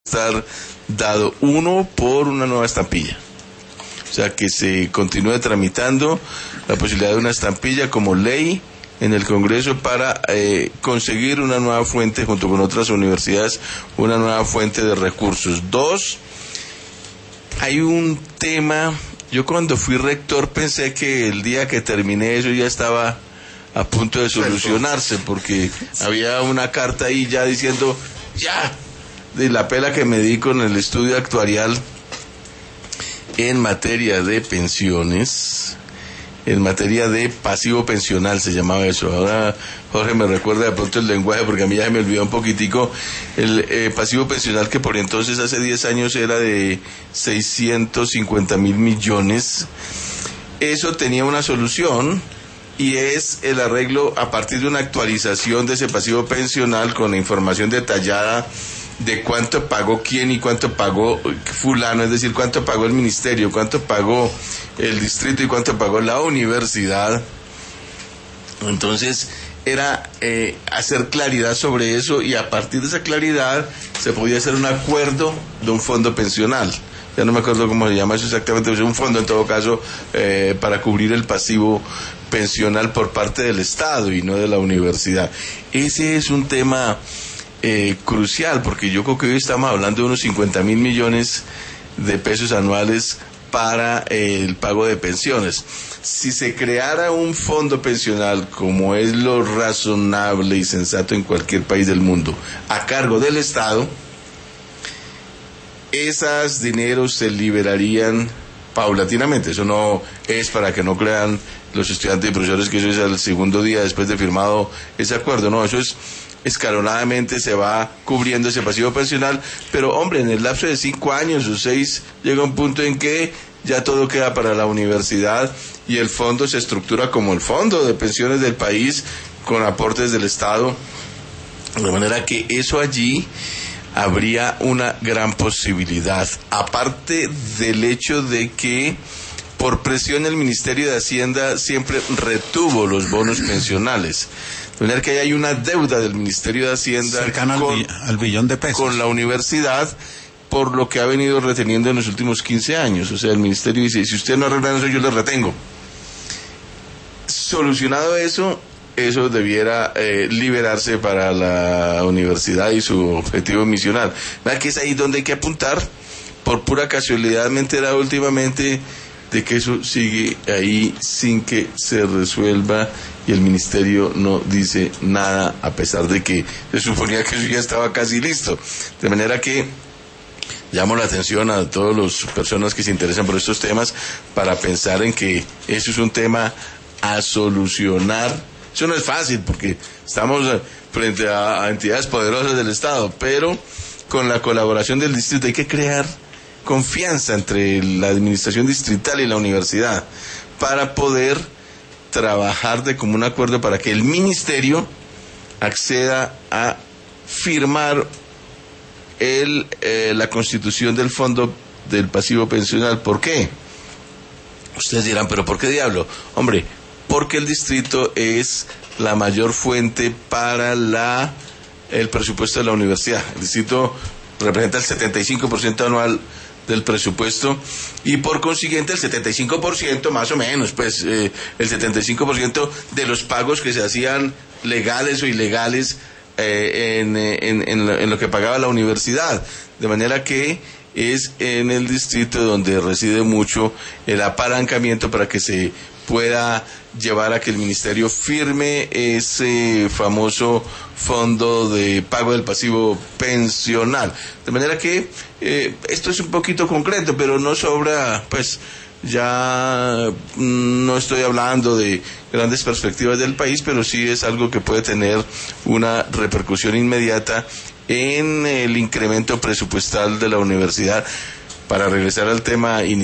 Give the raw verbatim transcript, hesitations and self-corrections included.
estar dado uno por una nueva estampilla. O sea, que se continúe tramitando la posibilidad de una estampilla como ley en el Congreso para eh, conseguir una nueva fuente, junto con otras universidades, una nueva fuente de recursos. Dos, hay un tema, yo cuando fui rector pensé que el día que terminé eso ya estaba a punto de solucionarse, porque había una carta ahí ya diciendo, ya, de la pela que me di con el estudio actuarial en materia de pensiones, en materia de pasivo pensional se llamaba eso. Ahora Jorge me recuerda de pronto el lenguaje, porque a mí ya se me olvidó un poquitico. El eh, pasivo pensional, que por entonces hace diez años era de seiscientos cincuenta mil millones, eso tenía una solución, y es el arreglo a partir de una actualización de ese pasivo pensional con la información detallada de cuánto pagó quién y cuánto pagó fulano, es decir, cuánto pagó el ministerio, cuánto pagó el distrito y cuánto pagó la universidad. Entonces era eh, hacer claridad sobre eso, y a partir de esa claridad se podía hacer un acuerdo de un fondo pensional. Ya no me acuerdo cómo se llama eso exactamente, es un fondo en todo caso eh, para cubrir el pasivo pensional por parte del Estado y no de la universidad. Ese es un tema eh, crucial, porque yo creo que hoy estamos hablando de unos cincuenta mil millones de pesos anuales para eh, el pago de pensiones. Si se creara un fondo pensional, como es lo razonable y sensato en cualquier país del mundo, a cargo del Estado, esos dineros se liberarían paulatinamente. Eso no es para que no crean los estudiantes y profesores que eso es al segundo día después de firmado ese acuerdo. No, eso es escalonadamente, se va cubriendo ese pasivo pensional, pero hombre, en el lapso de cinco años o seis llega un punto en que ya todo queda para la universidad y el fondo se estructura como el fondo de pensiones del país con aportes del Estado, de manera que eso allí habría una gran posibilidad, aparte del hecho de que por presión el Ministerio de Hacienda siempre retuvo los bonos pensionales, de manera que hay una deuda del Ministerio de Hacienda cercana con, al, al billón de pesos con la universidad, por lo que ha venido reteniendo en los últimos quince años. O sea, el Ministerio dice, si usted no arregla eso, yo le retengo. Solucionado eso, eso debiera eh, liberarse para la universidad y su objetivo misional. ¿Verdad que es ahí donde hay que apuntar? Por pura casualidad me he enterado últimamente de que eso sigue ahí sin que se resuelva, y el ministerio no dice nada, a pesar de que se suponía que eso ya estaba casi listo. De manera que llamo la atención a todas las personas que se interesan por estos temas para pensar en que eso es un tema a solucionar. Eso no es fácil, porque estamos frente a, a entidades poderosas del Estado, pero con la colaboración del distrito hay que crear confianza entre la administración distrital y la universidad para poder trabajar de común acuerdo para que el ministerio acceda a firmar el, eh, la constitución del fondo del pasivo pensional. ¿Por qué? Ustedes dirán, ¿pero por qué diablo? Hombre, porque el distrito es la mayor fuente para la el presupuesto de la universidad. El distrito representa el setenta y cinco por ciento anual del presupuesto, y por consiguiente el setenta y cinco por ciento más o menos, pues eh, el setenta y cinco por ciento de los pagos que se hacían legales o ilegales eh, en, en, en, lo, en lo que pagaba la universidad, de manera que es en el distrito donde reside mucho el apalancamiento para que se pueda llevar a que el ministerio firme ese famoso fondo de pago del pasivo pensional. De manera que eh, esto es un poquito concreto, pero no sobra, pues ya no estoy hablando de grandes perspectivas del país, pero sí es algo que puede tener una repercusión inmediata en el incremento presupuestal de la universidad. Para regresar al tema inicial,